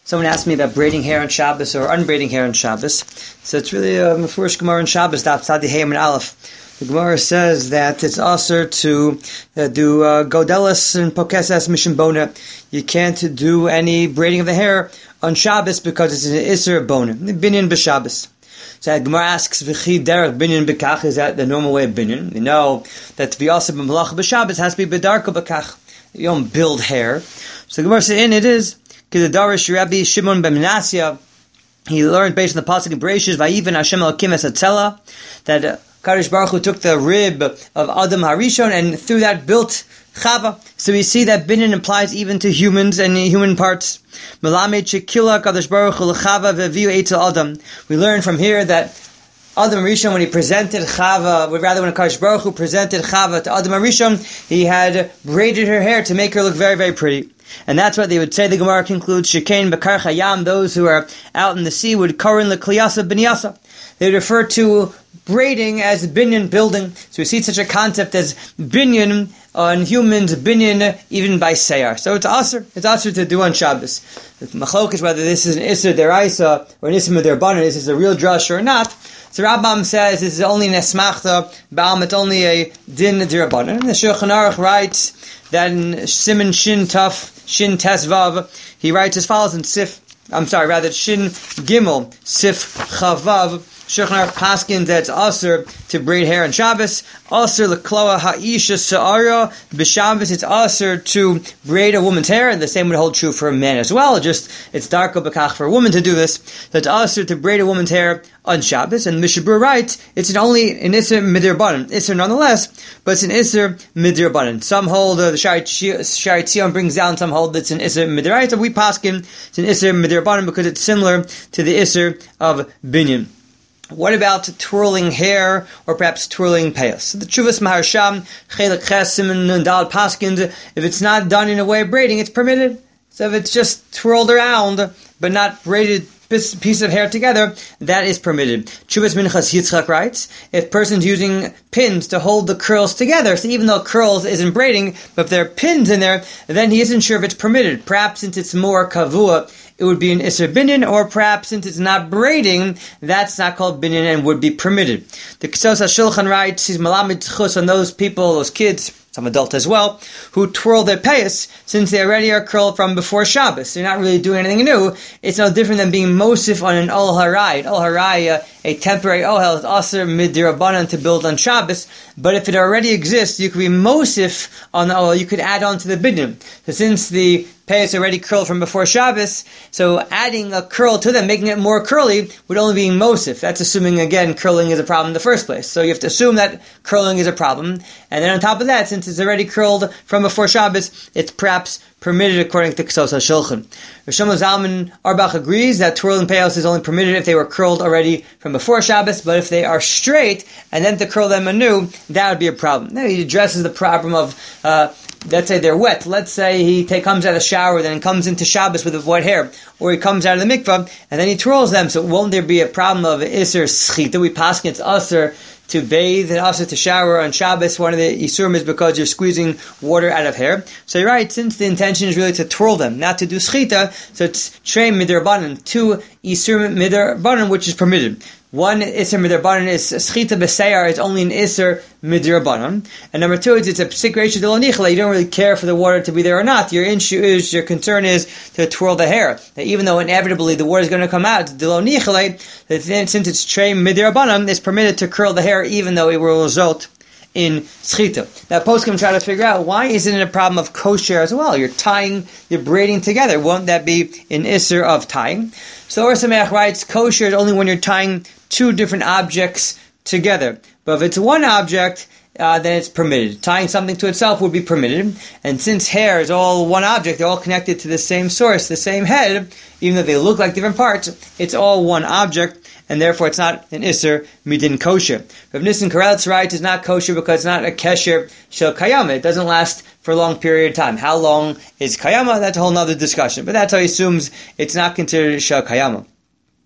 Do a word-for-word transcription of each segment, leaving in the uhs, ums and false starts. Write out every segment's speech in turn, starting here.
Someone asked me about braiding hair on Shabbos or unbraiding hair on Shabbos. So it's really a Mefurish Gemara on Shabbos, Daf Tzadi Hey and Aleph. The Gemara says that it's also to uh, do uh, Godelis and Pokesas Mishim Bona. You can't do any braiding of the hair on Shabbos because it's an Isser Bona, Binyan b'Shabbos. So the Gemara asks, V'chi derech binyan b'kach, is that the normal way of binyan? You know that to be also b'malach b'Shabbos has to be b'darko b'kach. You don't build hair. So the Gemara says, in it is, Kedarish Rabbi Shimon ben Menasya, he learned based on the pasuk in Bereshis, Vayiven Hashem Elokim es hatzela, that uh, Kadosh Baruch Hu took the rib of Adam Harishon and through that built Chava. So we see that binyan implies even to humans and human parts. Melamed shekila Kadosh Baruch Hu l'Chava v'viu eitzel Adam. We learn from here that Adam Rishon, when he presented Chava, or rather when Kadosh Baruch Hu presented Chava to Adam Rishon, he had braided her hair to make her look very, very pretty. And that's what they would say. The Gemara concludes, Shekain Bekar Chayam, those who are out in the sea would Karin L'Kliyasa B'niyasa. They refer to braiding as binyan, building. So we see such a concept as binyan on humans, binyan even by Seyar. So it's aser. It's aser to do on Shabbos. The machlok is whether this is an Isser Deraisa or an Isser Midrabanan, this is a real drush or not. So Rambam says this is only an esmachta, Ba'am, it's only a din dirabanan. The Shulchan Aruch writes that in Simon Shin Taf, Shin Tes Vav, he writes as follows in Sif, I'm sorry, rather Shin Gimel, Sif Chavav, Shulchan Aruch paskin that it's aser to braid hair on Shabbos, aser l'kloa ha'isha sa'ara, b'Shabbos it's aser to braid a woman's hair, and the same would hold true for a man as well, just it's darko b'kach for a woman to do this, so it's aser to braid a woman's hair on Shabbos, and Mishabur writes, it's an only an Isser Midirbanan, Isser nonetheless, but it's an Isser Midirbanan. Some hold, uh, the Shari Tzion brings down, some hold it's an Isser Midiraita, we paskin, it's an Isser Midirbanan because it's similar to the Isser of Binyan. What about twirling hair, or perhaps twirling payas? The Chuvas Maharsham, Chelek Ches, Simon Nundal Paskins, if it's not done in a way of braiding, it's permitted. So if it's just twirled around, but not braided piece of hair together, that is permitted. Chuvas Minchas Yitzchak writes, if person's using pins to hold the curls together, so even though curls isn't braiding, but if there are pins in there, then he isn't sure if it's permitted. Perhaps since it's more kavua, it would be an Isser Binyan, or perhaps since it's not braiding, that's not called Binyan and would be permitted. The Kesos HaShulchan writes, he's Malamid Tzchus on those people, those kids, some adult as well, who twirl their payas, since they already are curled from before Shabbos. They're not really doing anything new. It's no different than being mosif on an Ol Harai. An Ol Harai, uh, a temporary ohel, is aser midirabanan to build on Shabbos, but if it already exists, you could be mosif on the ohel, you could add on to the binyan. So since the payas already curled from before Shabbos, so adding a curl to them, making it more curly, would only be mosif. That's assuming, again, curling is a problem in the first place. So you have to assume that curling is a problem, and then on top of that, since it's already curled from before Shabbos, it's perhaps permitted according to Kesos HaShulchan. Rishon Zalman Arbach agrees that twirling payos is only permitted if they were curled already from before Shabbos, but if they are straight, and then to curl them anew, that would be a problem. Now he addresses the problem of, uh, let's say they're wet. Let's say he take, comes out of the shower, then comes into Shabbos with wet hair, or he comes out of the mikvah, and then he twirls them, so won't there be a problem of Isser Schita? We pass against Usser to bathe and also to shower on Shabbos. One of the Isurim is because you're squeezing water out of hair. So you're right, since the intention is really to twirl them, not to do schita, so it's Trei Midrabanan, two Isurim Midrabanan, which is permitted. One Isser Midrabanan is Schita B'Seyar, is only an Isser Midrabanan. And number two is it's a Psik Reisha de lo Nichla. You don't really care for the water to be there or not. Your issue is, your concern is to twirl the hair. That even though inevitably the water is going to come out, de lo Nichla, that since it's Trei Midrabanan, it's permitted to curl the hair even though it will result in schita. Now, poskim try to figure out, why isn't it a problem of kosher as well? You're tying, you're braiding together. Won't that be an isser of tying? So Or Sameach writes, kosher is only when you're tying two different objects together. But if it's one object, uh, then it's permitted. Tying something to itself would be permitted. And since hair is all one object, they're all connected to the same source, the same head, even though they look like different parts, it's all one object, and therefore it's not an Isser Midin kosher. Rav Nissen Karelitz writes it's not kosher because it's not a kesher shel kayama. It doesn't last for a long period of time. How long is kayama? That's a whole other discussion. But that's how he assumes it's not considered shel kayama.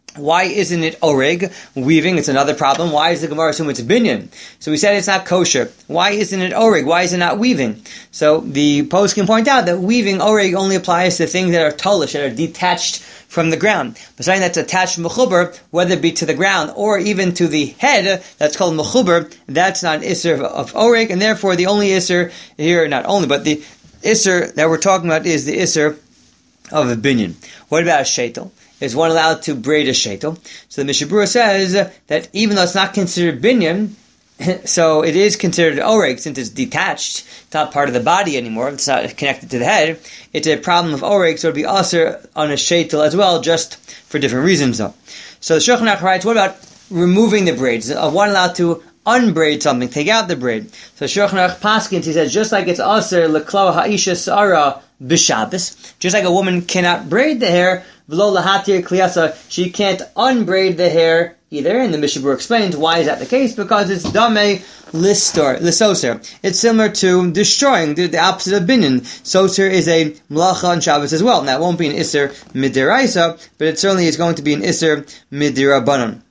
Why isn't it oreg, weaving? It's another problem. Why is the Gemara assuming it's binyan? So we said it's not kosher. Why isn't it oreg? Why is it not weaving? So the post can point out that weaving oreg only applies to things that are tolish, that are detached from the ground. But something that's attached mechuber, whether it be to the ground or even to the head, that's called mechuber, that's not an isser of oreg, and therefore the only isser here, not only, but the isser that we're talking about is the isser of a binyan. What about a sheitel? Is one allowed to braid a sheitel? So the Mishnah Berurah says that even though it's not considered binyan, so it is considered oreg since it's detached. It's not part of the body anymore. It's not connected to the head. It's a problem of oreg, so it would be also on a sheitel as well, just for different reasons though. So the Shulchan Aruch writes, what about removing the braids? Is one allowed to unbraid something, take out the braid? So Shulchan Aruch paskins, he says, just like it's aser leklo ha'isha sa'ara b'Shabbos, just like a woman cannot braid the hair, v'lo lahatir kliyasa, she can't unbraid the hair either. And the Mishnah Berurah explains why is that the case, because it's dameh listor, lisoser. It's similar to destroying, the, the opposite of binyan. Soser is a melacha on Shabbos as well. Now it won't be an isser midiraisa, but it certainly is going to be an isser midirabanan.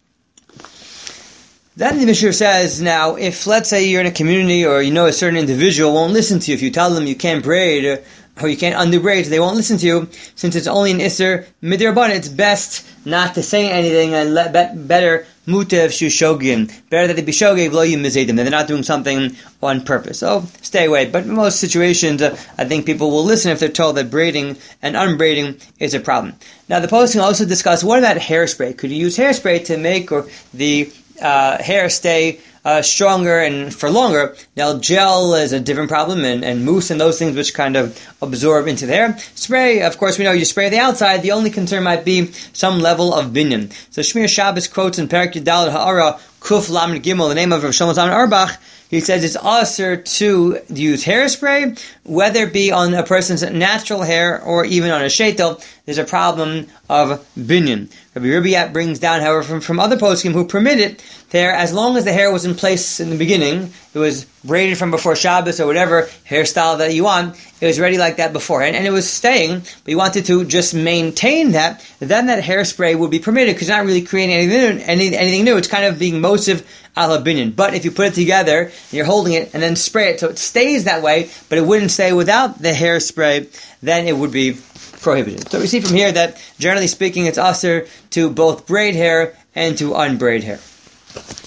Then the Mishnah says, now, if let's say you're in a community or you know a certain individual won't listen to you, if you tell them you can't braid or you can't undo braids, they won't listen to you. Since it's only an isser midirabban, it's best not to say anything and let bet, better mutev shushogim. Better that they be shogev lo yimizedim. They're not doing something on purpose. So stay away. But in most situations, uh, I think people will listen if they're told that braiding and unbraiding is a problem. Now the post can also discuss, what about hairspray? Could you use hairspray to make or the uh, hair stay Uh, stronger and for longer? Now, gel is a different problem, and, and mousse and those things which kind of absorb into the hair. Spray, of course, we know you spray the outside. The only concern might be some level of binyan. So Shmir Shabbos quotes in Perek Yudaled Ha'ara Kuf Lamed Gimel, the name of Rav Shlomo Zalman Auerbach. He says it's also to use hairspray, whether it be on a person's natural hair or even on a sheitel. There's a problem of binyan. Rabbi Ribiyat brings down, however, from, from other poskim who permit it there, as long as the hair was in place in the beginning, it was braided from before Shabbos or whatever hairstyle that you want, it was ready like that beforehand, and it was staying, but you wanted to just maintain that, then that hairspray would be permitted, because it's not really creating anything new, any, anything new. It's kind of being mosiv ala binyan. But if you put it together, and you're holding it, and then spray it, so it stays that way, but it wouldn't stay without the hairspray, then it would be prohibited. So we see from here that, generally speaking, it's usher to both braid hair and to unbraid hair.